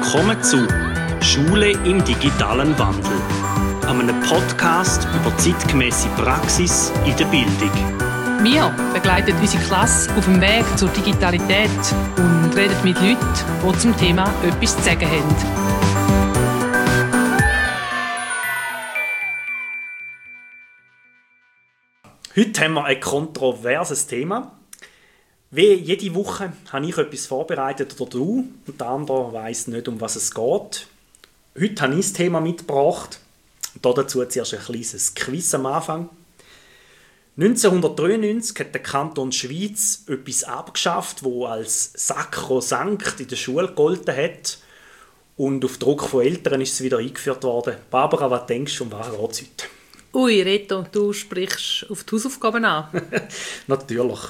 Willkommen zu Schule im digitalen Wandel, einem Podcast über zeitgemäße Praxis in der Bildung. Wir begleiten unsere Klasse auf dem Weg zur Digitalität und reden mit Leuten, die zum Thema etwas zu sagen haben. Heute haben wir ein kontroverses Thema. Wie jede Woche habe ich etwas vorbereitet oder du, und der andere weiss nicht, um was es geht. Heute habe ich das Thema mitgebracht. Dazu zuerst ein kleines Quiz am Anfang. 1993 hat der Kanton Schwyz etwas abgeschafft, das als sakrosankt in der Schule gegolten hat. Und auf Druck von Eltern ist es wieder eingeführt worden. Barbara, was denkst du, um was geht es heute? Ui, Reto, du sprichst auf die Hausaufgaben an. Natürlich.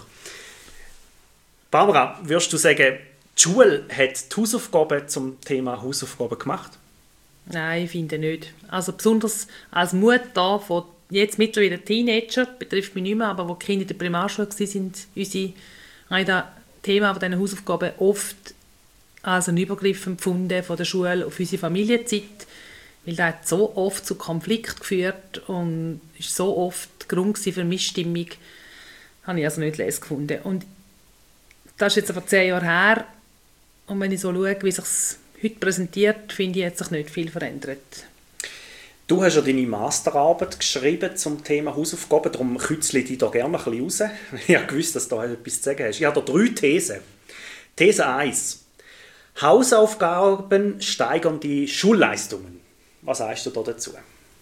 Barbara, würdest du sagen, die Schule hat die Hausaufgaben zum Thema Hausaufgaben gemacht? Nein, ich finde nicht. Also besonders als Mutter von jetzt mittlerweile Teenager, betrifft mich nicht mehr, aber wo die Kinder in der Primarschule waren, habe ich das Thema von diesen Hausaufgaben oft als einen Übergriff empfunden von der Schule auf unsere Familienzeit, weil das hat so oft zu Konflikten geführt und ist so oft Grund für Missstimmung, habe ich also nicht lesen gefunden. Und das ist jetzt aber 10 Jahre her und wenn ich so schaue, wie sich es heute präsentiert, finde ich, hat sich nicht viel verändert. Du hast ja deine Masterarbeit geschrieben zum Thema Hausaufgaben, darum kürzle ich dich da gerne ein bisschen raus. Ich habe gewusst, dass du da etwas zu sagen hast. Ich habe da 3 Thesen. These 1. Hausaufgaben steigern die Schulleistungen. Was sagst du da dazu?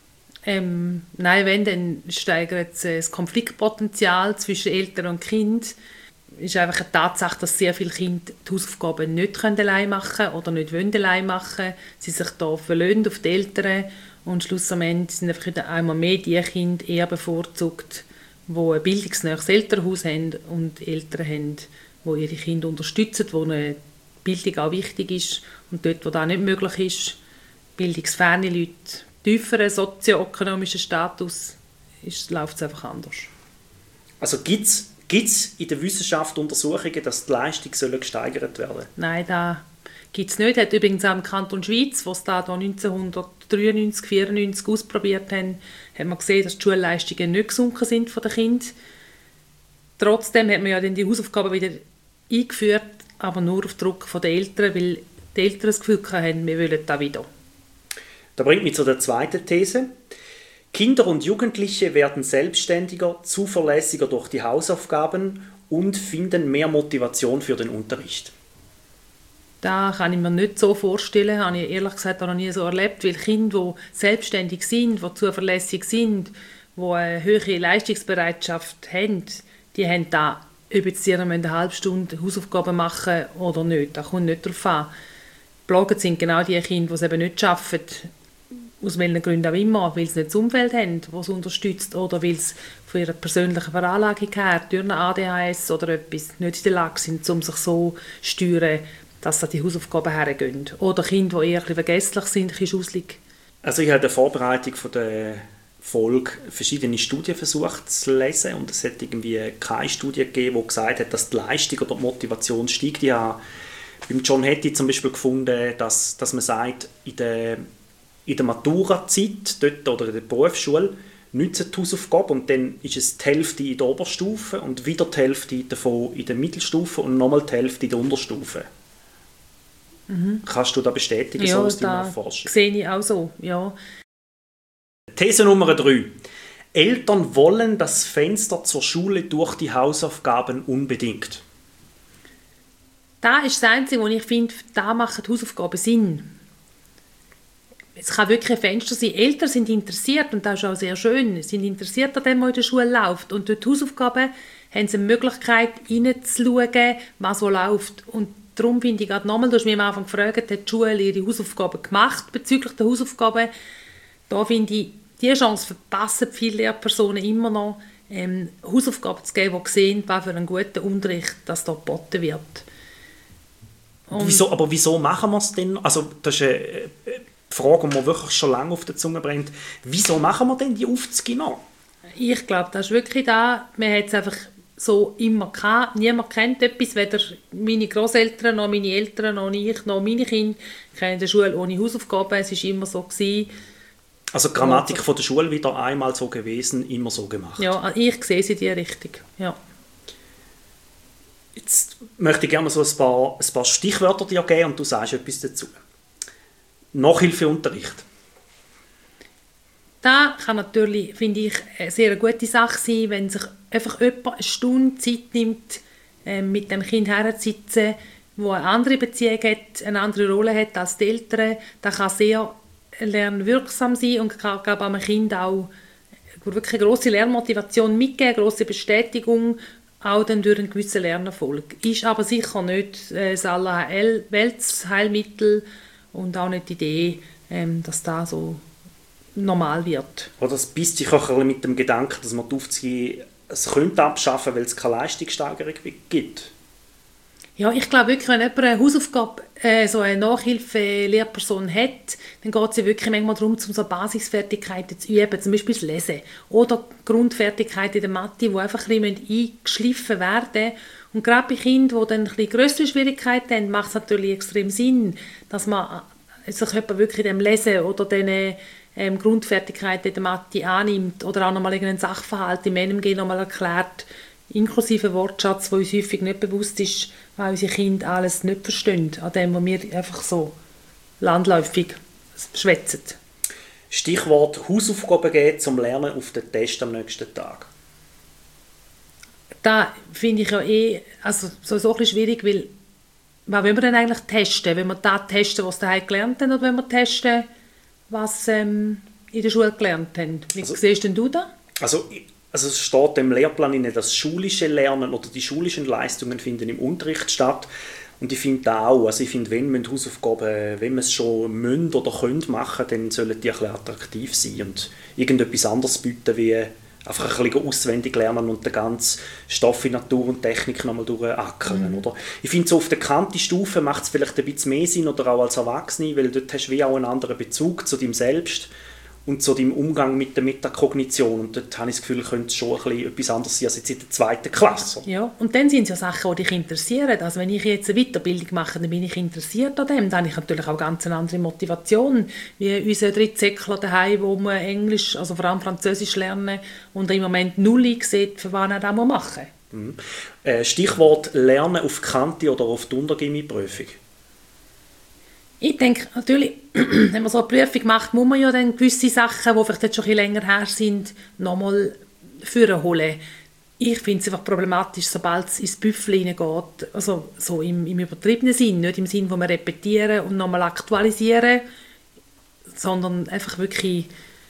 Nein, wenn, dann steigert es das Konfliktpotenzial zwischen Eltern und Kind. Es ist einfach eine Tatsache, dass sehr viele Kinder die Hausaufgaben nicht allein machen können oder nicht allein machen wollen. Sie sich da verlassen auf die Eltern und schlussendlich sind einfach einmal mehr die Kinder eher bevorzugt, die ein bildungsnäheres Elternhaus haben und Eltern haben, die ihre Kinder unterstützen, wo eine Bildung auch wichtig ist. Und dort, wo das nicht möglich ist, bildungsferne Leute, tieferen sozioökonomischen Status, läuft es einfach anders. Also gibt es in der Wissenschaft Untersuchungen, dass die Leistung gesteigert werden soll? Nein, da gibt es nicht. Hat übrigens auch im Kanton Schwyz, wo es da 1993, 1994 ausprobiert haben, hat man gesehen, dass die Schulleistungen nicht gesunken sind von den Kindern. Trotzdem hat man ja dann die Hausaufgaben wieder eingeführt, aber nur auf Druck der Eltern, weil die Eltern das Gefühl hatten, wir wollen das wieder. Das bringt mich zu der zweiten These. Kinder und Jugendliche werden selbstständiger, zuverlässiger durch die Hausaufgaben und finden mehr Motivation für den Unterricht. Das kann ich mir nicht so vorstellen, habe ich ehrlich gesagt auch noch nie so erlebt, weil Kinder, die selbstständig sind, die zuverlässig sind, die eine hohe Leistungsbereitschaft haben, die haben da, ob jetzt sie eine halbe Stunde Hausaufgaben machen oder nicht, das kommt nicht darauf an. Plagen sind genau die Kinder, die es eben nicht schaffen, aus welchen Gründen auch immer, weil sie nicht das Umfeld haben, das sie unterstützt, oder weil sie von ihrer persönlichen Veranlagung her, durch eine ADHS oder etwas, nicht in der Lage sind, um sich so zu steuern, dass sie die Hausaufgaben hergehen. Oder Kinder, die eher ein bisschen vergesslich sind, ein bisschen schusselig. Also ich habe in der Vorbereitung von der Folge verschiedene Studien versucht zu lesen und es hat irgendwie keine Studie gegeben, die gesagt hat, dass die Leistung oder die Motivation steigt. Ich habe beim John Hattie zum Beispiel gefunden, dass man sagt, in der Matura-Zeit dort, oder in der Berufsschule nützen die Hausaufgaben und dann ist es die Hälfte in der Oberstufe und wieder die Hälfte davon in der Mittelstufe und nochmal die Hälfte in der Unterstufe. Mhm. Kannst du das bestätigen, ja, so aus deiner Forschung? Ja, sehe ich auch so, ja. These Nummer 3. Eltern wollen das Fenster zur Schule durch die Hausaufgaben unbedingt. Das ist das Einzige, wo ich finde, da machen die Hausaufgaben Sinn. Es kann wirklich ein Fenster sein. Eltern sind interessiert, und das ist auch sehr schön, sind interessiert an dem, was in der Schule läuft. Und durch die Hausaufgaben haben sie eine Möglichkeit, hineinzuschauen, was so läuft. Und darum finde ich gerade nochmal, du hast mich am Anfang gefragt, hat die Schule ihre Hausaufgaben gemacht bezüglich der Hausaufgaben? Da finde ich, diese Chance verpassen viele Lehrpersonen immer noch, Hausaufgaben zu geben, die sehen, was für einen guten Unterricht das da geboten wird. Wieso machen wir es denn? Also, das ist eine Frage, die mir wirklich schon lange auf der Zunge brennt. Wieso machen wir denn die Aufzüge noch? Ich glaube, das ist wirklich da. Man hat es einfach so immer gehabt. Niemand kennt etwas, weder meine Großeltern, noch meine Eltern, noch ich, noch meine Kinder kennen die Schule ohne Hausaufgaben. Es war immer so gewesen. Also die Grammatik von der Schule wieder einmal so gewesen, immer so gemacht. Ja, ich sehe sie in die Richtung, ja. Jetzt möchte ich gerne so ein paar Stichwörter dir geben und du sagst etwas dazu. Nachhilfeunterricht. Das kann natürlich, finde ich, eine sehr gute Sache sein, wenn sich einfach jemand eine Stunde Zeit nimmt, mit dem Kind herzusitzen, wo eine andere Beziehung hat, eine andere Rolle hat als die Eltern. Das kann sehr lernwirksam sein und kann, glaube ich, einem Kind auch wirklich eine grosse Lernmotivation mitgeben, eine grosse Bestätigung, auch dann durch einen gewissen Lernerfolg. Ist aber sicher nicht das Weltsheilmittel und auch nicht die Idee, dass das so normal wird. Oder das beißt sich auch ein bisschen mit dem Gedanken, dass man die Aufzüge könnte abschaffen, weil es keine Leistungssteigerung gibt. Ja, ich glaube wirklich, wenn jemand eine Hausaufgabe, so eine Nachhilfe-Lehrperson hat, dann geht es ja wirklich manchmal darum, um so Basisfertigkeiten zu üben, zum Beispiel das Lesen oder Grundfertigkeiten in der Mathe, die einfach ein bisschen eingeschliffen werden. Und gerade bei Kindern, die dann ein bisschen grössere Schwierigkeiten haben, macht es natürlich extrem Sinn, dass man sich jemand wirklich dem Lesen oder diesen Grundfertigkeiten in der Mathe annimmt oder auch nochmal irgendeinen Sachverhalt im NMG nochmal erklärt, inklusive Wortschatz, der uns häufig nicht bewusst ist, weil unsere Kinder alles nicht verstehen, an dem, was wir einfach so landläufig schwätzen. Stichwort Hausaufgaben geben zum Lernen auf den Test am nächsten Tag. Da finde ich ja also so ein bisschen schwierig, weil was wollen wir denn eigentlich testen? Wenn wir das testen, was sie daheim gelernt haben, oder wenn wir testen, was in der Schule gelernt haben? Wie siehst denn du das? Also es steht im Lehrplan inne, das schulische Lernen oder die schulischen Leistungen finden im Unterricht statt. Und ich finde da auch, also ich finde, wenn Hausaufgaben, wenn man es schon müssen oder können machen, dann sollen die ein bisschen attraktiv sein und irgendetwas anderes bieten, wie einfach ein bisschen auswendig lernen und den ganzen Stoff in Natur und Technik nochmal durchackern. Oder? Ich finde, so auf der Kanti-Stufe macht es vielleicht ein bisschen mehr Sinn, oder auch als Erwachsene, weil dort hast du wie auch einen anderen Bezug zu dem Selbst und zu deinem Umgang mit der Metakognition. Und dort habe ich das Gefühl, könnte es schon ein bisschen etwas anderes sein als jetzt in der 2. Klasse. Ja, und dann sind es ja Sachen, die dich interessieren. Also wenn ich jetzt eine Weiterbildung mache, dann bin ich interessiert an dem. Dann habe ich natürlich auch ganz eine andere Motivation, wie unser Drittsäckler daheim, wo man Englisch, also vor allem Französisch lernen und im Moment null sieht, für was er das machen muss. Stichwort Lernen auf Kante oder auf die Untergimmi-Prüfung. Ich denke, natürlich, wenn man so eine Prüfung macht, muss man ja dann gewisse Sachen, die vielleicht jetzt schon ein bisschen länger her sind, nochmal vorholen. Ich finde es einfach problematisch, sobald es ins Büffel hineingeht, also so im übertriebenen Sinn, nicht im Sinn, wo wir repetieren und nochmal aktualisieren, sondern einfach wirklich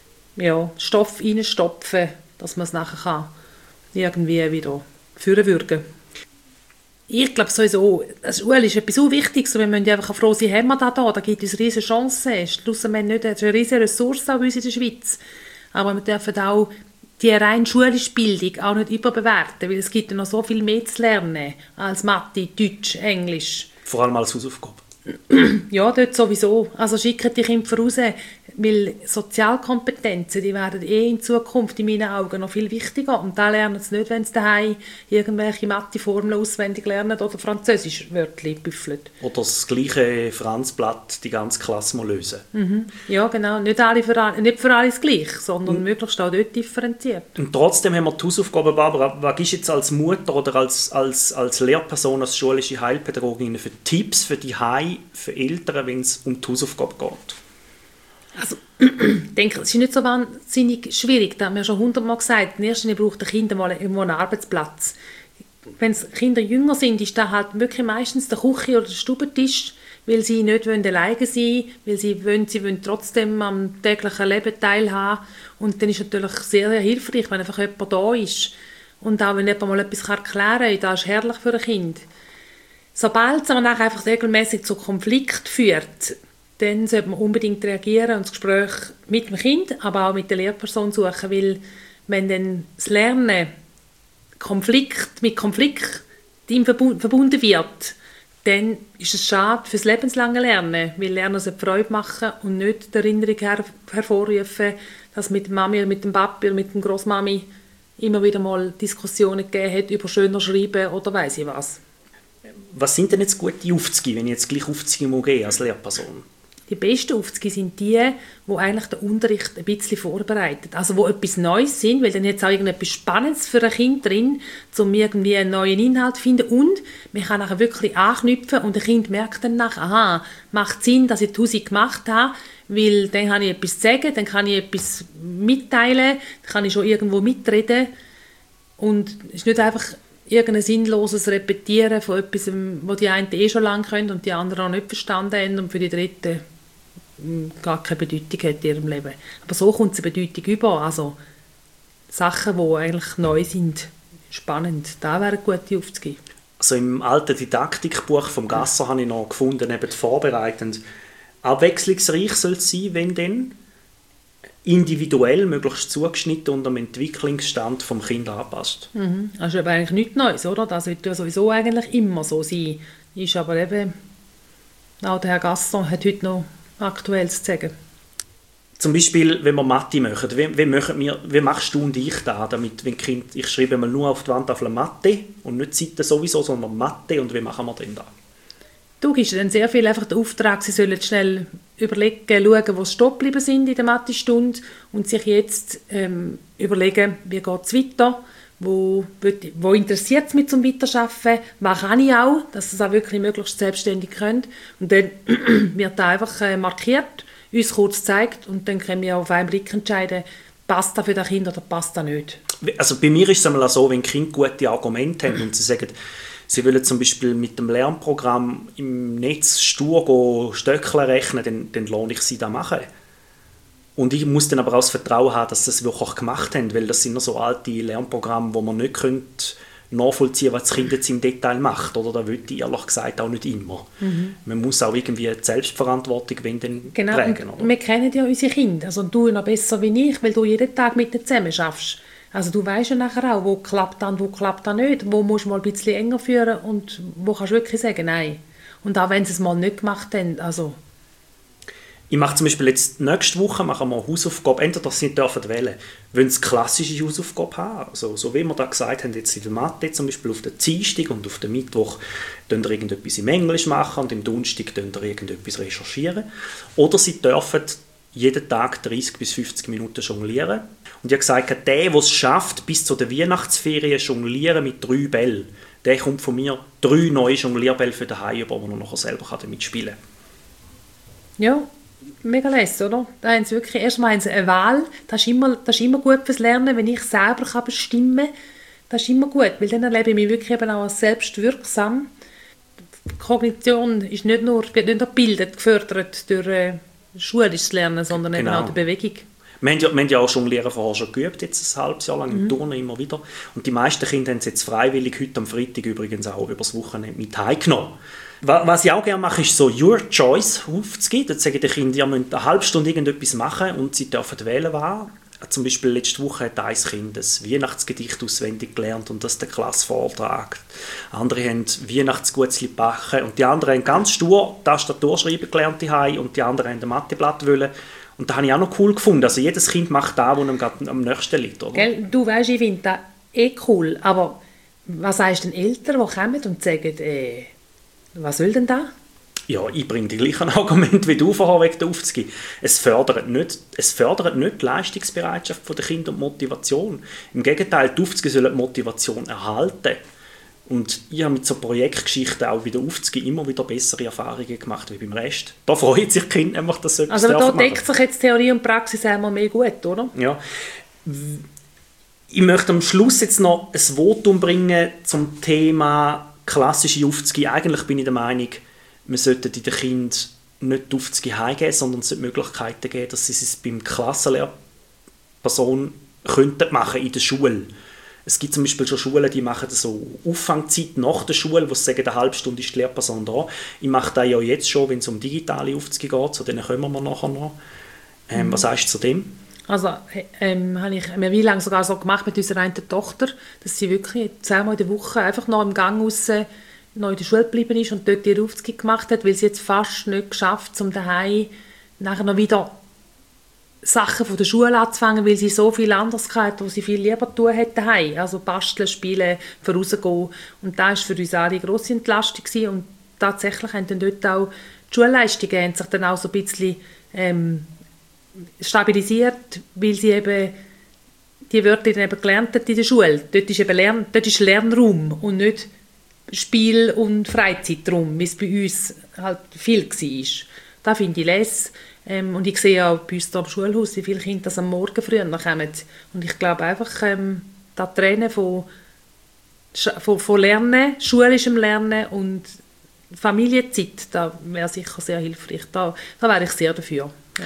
Stoff reinstopfen, dass man es nachher irgendwie wieder vorwürgen kann. Ich glaube sowieso, Schule ist etwas so Wichtiges, wir müssen einfach froh sein, haben wir das da, da gibt es riesige Chancen. Schlussendlich es ist eine riesige Ressource bei uns in der Schweiz. Aber wir dürfen auch die rein schulische Bildung auch nicht überbewerten, weil es gibt ja noch so viel mehr zu lernen als Mathe, Deutsch, Englisch. Vor allem als Hausaufgabe. Ja, dort sowieso. Also schicken die Kinder raus, weil Sozialkompetenzen, die werden in Zukunft in meinen Augen noch viel wichtiger. Und da lernen sie nicht, wenn sie daheim irgendwelche Mathe-Formeln auswendig lernen oder französisch Wörter büffeln. Oder das gleiche Franzblatt die ganze Klasse mal lösen. Ja, genau. Nicht für alles gleich, sondern möglichst auch dort differenziert. Und trotzdem haben wir die Hausaufgaben, Barbara. Was ist jetzt als Mutter oder als Lehrperson, als schulische Heilpädagogin für Tipps für die für Eltern, wenn es um die Hausaufgabe geht? Also, ich denke, es ist nicht so wahnsinnig schwierig. Das haben wir schon 100-mal gesagt. In erster Linie braucht ein Kind mal irgendwo einen Arbeitsplatz. Wenn Kinder jünger sind, ist das halt wirklich meistens der Küche- oder der Stubentisch, weil sie nicht alleine sein wollen, weil sie wollen trotzdem am täglichen Leben teilhaben. Und dann ist es natürlich sehr, sehr hilfreich, wenn einfach jemand da ist. Und auch wenn jemand mal etwas erklären kann, das ist herrlich für ein Kind. Sobald es aber nachher einfach regelmäßig zu Konflikt führt, dann sollte man unbedingt reagieren und das Gespräch mit dem Kind, aber auch mit der Lehrperson suchen, weil wenn dann das Lernen mit Konflikt verbunden wird, dann ist es schade für das lebenslange Lernen, weil Lernen sollte Freude machen und nicht die Erinnerung hervorrufen, dass mit der Mami oder mit dem Papi oder mit der Grossmami immer wieder mal Diskussionen gegeben hat über schöner Schreiben oder weiss ich was. Was sind denn jetzt gute Aufzüge, wenn ich jetzt gleich Aufzüge muss gehen als Lehrperson? Die besten Aufzüge sind die eigentlich den Unterricht ein bisschen vorbereiten. Also wo etwas Neues sind, weil dann jetzt auch irgendetwas Spannendes für ein Kind drin, um irgendwie einen neuen Inhalt zu finden. Und man kann nachher wirklich anknüpfen und ein Kind merkt dann nachher, aha, macht Sinn, dass ich die Musik gemacht habe, weil dann habe ich etwas zu sagen, dann kann ich etwas mitteilen, dann kann ich schon irgendwo mitreden. Und es ist nicht einfach irgendein sinnloses Repetieren von etwas, das die einen schon lange können und die anderen noch nicht verstanden haben und für die Dritten gar keine Bedeutung hat in ihrem Leben. Aber so kommt es eine Bedeutung über. Also Sachen, die eigentlich neu sind, spannend, da wäre gute aufzugeben. Also im alten Didaktikbuch vom Gasser habe ich noch gefunden, eben vorbereitend, abwechslungsreich soll es sein, wenn dann individuell, möglichst zugeschnitten und am Entwicklungsstand vom Kind anpasst. Das ist aber eigentlich nichts Neues, oder? Das wird ja sowieso eigentlich immer so sein. Ist aber eben, auch der Herr Gasser hat heute noch Aktuelles zu sagen. Zum Beispiel, wenn wir Mathe machen, wie machst du und ich da, damit, wenn Kind, ich schreibe mal nur auf die Wandtafel Mathe und nicht Seiten sowieso, sondern Mathe, und wie machen wir denn da? Du gibst dann sehr viel einfach den Auftrag, sie sollen schnell überlegen, schauen, wo sie stehen geblieben sind in der Mathestunde und sich jetzt überlegen, wie geht es weiter, wo interessiert es mich zum Weiterarbeiten, was kann ich auch, dass sie es auch wirklich möglichst selbstständig können. Und dann wird da einfach markiert, uns kurz gezeigt und dann können wir auf einen Blick entscheiden, passt das für das Kind oder passt das nicht. Also bei mir ist es einmal so, wenn Kinder gute Argumente haben und sie sagen, sie wollen zum Beispiel mit dem Lernprogramm im Netz stur Stöckchen rechnen, dann lohne ich sie das machen. Und ich muss dann aber auch das Vertrauen haben, dass sie es wirklich gemacht haben, weil das sind noch so alte Lernprogramme, wo man nicht nachvollziehen können, was das Kind jetzt im Detail macht. Oder da will ich ehrlich gesagt auch nicht immer. Man muss auch irgendwie die Selbstverantwortung tragen. Oder? Wir kennen ja unsere Kinder, also du noch besser wie ich, weil du jeden Tag mit ihnen zusammen schaffst. Also du weißt ja nachher auch, wo klappt das und wo klappt das nicht, wo musst du mal ein bisschen enger führen und wo kannst du wirklich sagen, nein. Und auch wenn sie es mal nicht gemacht haben, also... Ich mache zum Beispiel jetzt nächste Woche machen wir eine Hausaufgabe, entweder sie dürfen wählen, wollen sie klassische Hausaufgabe haben, also so wie wir da gesagt haben, jetzt in der Mathe zum Beispiel auf den Dienstag und auf den Mittwoch könnt ihr irgendetwas im Englisch machen und im Donnerstag könnt ihr irgendetwas recherchieren. Oder sie dürfen jeden Tag 30 bis 50 Minuten jonglieren. Und ich habe gesagt, der es schafft, bis zu den Weihnachtsferien jonglieren mit 3 Bällen, der kommt von mir 3 neue Jonglierbälle für daheim, über die er nachher selber damit spielen kann. Ja, mega lässig, oder? Da haben sie wirklich, erstmal haben sie eine Wahl, das ist immer gut fürs Lernen, wenn ich selber bestimmen kann, das ist immer gut, weil dann erlebe ich mich wirklich eben auch als selbstwirksam. Die Kognition ist wird nicht nur gebildet, gefördert durch schulisches Lernen, sondern eben auch die Bewegung. Wir haben ja auch Jonglieren vorher schon geübt, jetzt ein halbes Jahr lang im Turnen immer wieder. Und die meisten Kinder haben es jetzt freiwillig heute am Freitag übrigens auch übers Wochenende mit heimgenommen. Was ich auch gerne mache, ist so Your Choice aufzugeben. Dort sagen die Kinder, ihr müsst eine halbe Stunde irgendetwas machen und sie dürfen wählen, was. Zum Beispiel letzte Woche hat ein Kind ein Weihnachtsgedicht auswendig gelernt und das der Klasse vortragt. Andere haben Weihnachtsgutzli backen und die anderen haben ganz stur Tastatur schreiben gelernt daheim und die anderen haben ein Matheblatt wollen. Und das habe ich auch noch cool gefunden. Also jedes Kind macht das, was ihm gerade am nächsten liegt. Oder? Gell? Du weißt, ich finde das cool, aber was sagst du den Eltern, die kommen und sagen, was will denn da? Ja, ich bringe die gleichen Argumente wie du vorher wegen der Aufzüge. Es fördert nicht die Leistungsbereitschaft der Kinder und die Motivation. Im Gegenteil, die Aufzüge sollen die Motivation erhalten. Und ich habe mit so Projektgeschichten auch bei der Aufzüge immer wieder bessere Erfahrungen gemacht wie beim Rest. Da freut sich die Kinder nämlich, dass sie etwas machen. Also da machen. deckt sich jetzt Theorie und Praxis einmal mehr gut, oder? Ja. Ich möchte am Schluss jetzt noch ein Votum bringen zum Thema klassische Aufzüge. Eigentlich bin ich der Meinung, wir sollten den Kindern nicht die Aufzüge heimgeben, sondern es sollte Möglichkeiten geben, dass sie es beim Klassenlehrperson machen in der Schule. Es gibt zum Beispiel schon Schulen, die machen so Auffangzeit nach der Schule, wo sie sagen, eine halbe Stunde ist die Lehrperson da. Ich mache das ja jetzt schon, wenn es um digitale Aufzüge geht, zu denen kommen wir nachher noch. Was sagst du zu dem? Also habe ich eine Weile lang sogar so gemacht mit unserer einen Tochter, dass sie wirklich 10-mal in der Woche einfach noch im Gang raus noch in der Schule geblieben ist und dort ihre Aufzüge gemacht hat, weil sie jetzt fast nicht geschafft, um daheim nachher noch wieder Sachen von der Schule anzufangen, weil sie so viel anderes hatten, was sie viel lieber tun hätten daheim. Also basteln, spielen, vorausgehen. Und das war für uns alle eine grosse Entlastung gewesen. Und tatsächlich haben dann dort auch die Schulleistungen haben sich dann auch so ein bisschen stabilisiert, weil sie eben die Wörter dann eben gelernt haben in der Schule. Dort ist eben dort ist Lernraum und nicht Spiel- und Freizeitraum, wie es bei uns halt viel war. Da finde ich les. Und ich sehe auch bei uns hier am Schulhaus, wie viele Kinder das am Morgen früh kommen. Und ich glaube einfach, das Trennen von Lernen, schulischem Lernen und Familienzeit, da wäre sicher sehr hilfreich. Da wäre ich sehr dafür. Ja.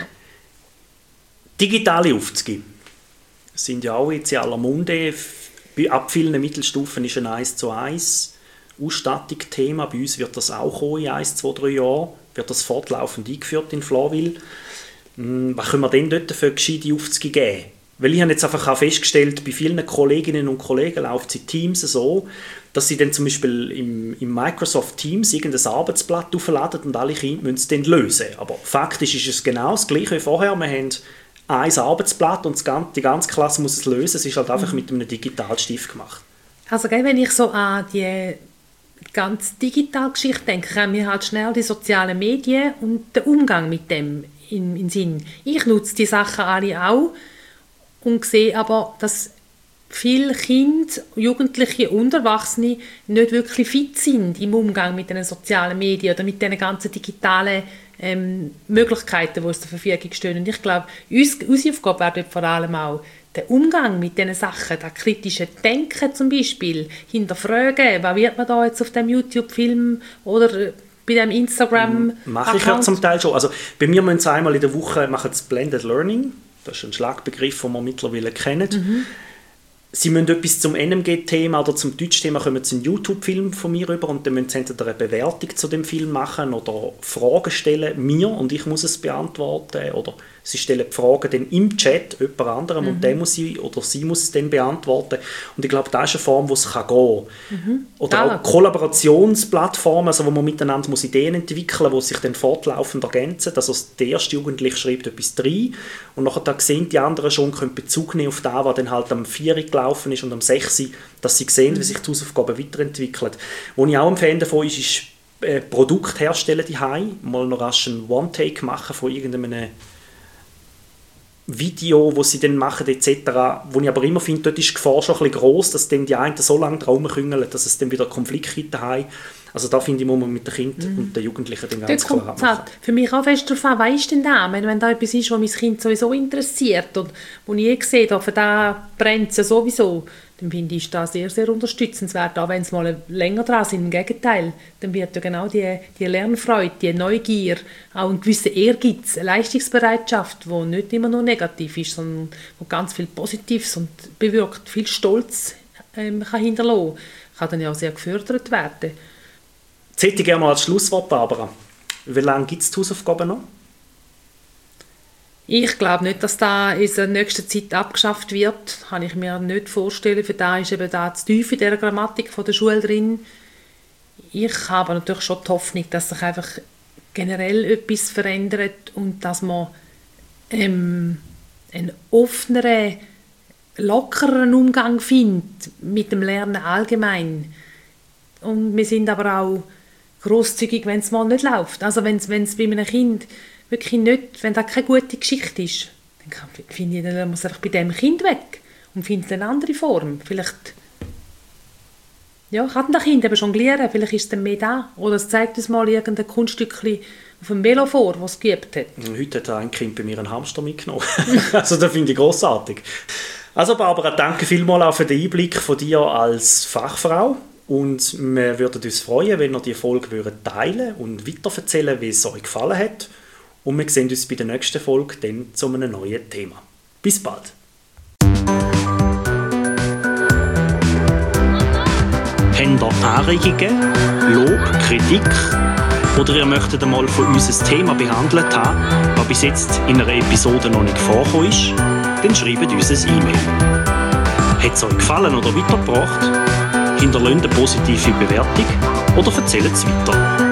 Digitale Aufzüge sind ja auch jetzt in aller Munde. Ab vielen Mittelstufen ist ein 1:1 Ausstattung Thema. Bei uns wird das auch kommen in 1, 2, 3 Jahren. Wird das fortlaufend eingeführt in Flawil. Was können wir denn dort für gescheite Aufzüge geben? Weil ich habe jetzt einfach auch festgestellt, bei vielen Kolleginnen und Kollegen läuft es in Teams so, dass sie dann zum Beispiel im Microsoft Teams irgendein Arbeitsblatt aufladen und alle Kinder müssen es dann lösen. Aber faktisch ist es genau das Gleiche wie vorher. Wir haben ein Arbeitsblatt und die ganze Klasse muss es lösen. Es ist halt einfach mit einem Digitalstift gemacht. Also wenn ich so an die ganz digitale Geschichte denke, haben wir halt schnell die sozialen Medien und den Umgang mit dem in Sinn. Ich nutze die Sachen alle auch und sehe aber, dass viele Kinder, Jugendliche und Erwachsene nicht wirklich fit sind im Umgang mit den sozialen Medien oder mit den ganzen digitalen Möglichkeiten, die uns zur Verfügung stehen. Und ich glaube, unsere Aufgabe wäre dort vor allem auch, der Umgang mit diesen Sachen, das kritische Denken zum Beispiel, hinterfragen, was wird man da jetzt auf dem YouTube-Film oder bei dem Instagram mache ich ja zum Teil schon. Also bei mir müssen sie einmal in der Woche machen das Blended Learning. Das ist ein Schlagbegriff, den wir mittlerweile kennen. Mhm. Sie müssen etwas zum NMG-Thema oder zum Deutsch-Thema, kommen sie einen YouTube-Film von mir rüber und dann müssen sie entweder eine Bewertung zu dem Film machen oder Fragen stellen, mir, und ich muss es beantworten, oder sie stellen die Fragen dann im Chat jemand anderem und der muss sie oder sie muss es dann beantworten. Und ich glaube, das ist eine Form, wo es gehen kann. Mhm. Oder auch Kollaborationsplattformen, also wo man miteinander muss Ideen entwickeln muss, die sich dann fortlaufend ergänzen. Also der erste Jugendliche schreibt etwas rein und nachher sehen die anderen schon, können Bezug nehmen auf das, was dann halt am 4 gelaufen ist und am 6, dass sie sehen, wie sich die Hausaufgaben weiterentwickeln. Wo ich auch ein Fan davon ist Produkt herstellen daheim, mal noch rasch einen One-Take machen von irgendeinem Video, das sie dann machen etc., wo ich aber immer finde, dort ist die Gefahr schon ein bisschen gross, dass dann die einen so lange Traum küngern, dass es dann wieder Konflikt gibt daheim. Also da finde ich, muss man mit den Kindern und den Jugendlichen dann ganz klar machen. Halt für mich auch fest darauf an, was ist denn da? Wenn da etwas ist, was mein Kind sowieso interessiert und wo ich sehe, für da brennt es ja sowieso, dann finde ich das sehr, sehr unterstützenswert, auch wenn es mal länger dran sind. Im Gegenteil, dann wird ja genau die Lernfreude, die Neugier, auch ein gewisser Ehrgeiz, eine Leistungsbereitschaft, die nicht immer nur negativ ist, sondern wo ganz viel Positives und bewirkt, viel Stolz kann hinterlassen, kann dann ja auch sehr gefördert werden. Jetzt hätte ich gerne mal als Schlusswort, Barbara. Wie lange gibt es die Hausaufgaben noch? Ich glaube nicht, dass das in der nächsten Zeit abgeschafft wird. Das kann ich mir nicht vorstellen. Für da ist eben da zu tief in der Grammatik von der Schule drin. Ich habe natürlich schon die Hoffnung, dass sich einfach generell etwas verändert und dass man einen offeneren, lockereren Umgang findet mit dem Lernen allgemein. Und wir sind aber auch grosszügig, wenn es mal nicht läuft. Also wenn es bei einem Kind wirklich nicht, wenn das keine gute Geschichte ist, dann finde ich, dann lassen wir es einfach bei dem Kind weg und finden eine andere Form. Vielleicht kann das Kind eben jonglieren, vielleicht ist es dann mehr da. Oder es zeigt uns mal irgendein Kunststückchen auf dem Velo vor, das es geübt hat. Heute hat ein Kind bei mir einen Hamster mitgenommen. Also das finde ich grossartig. Also Barbara, danke vielmals auch für den Einblick von dir als Fachfrau. Und wir würden uns freuen, wenn ihr die Folge teilen und weitererzählen, wie es euch gefallen hat. Und wir sehen uns bei der nächsten Folge dann zu einem neuen Thema. Bis bald! Habt ihr Anregungen, Lob, Kritik oder ihr möchtet einmal von uns ein Thema behandelt haben, das bis jetzt in einer Episode noch nicht vorgekommen ist, dann schreibt uns eine E-Mail. Hat es euch gefallen oder weitergebracht? Hinterlasst eine positive Bewertung oder erzählt es weiter.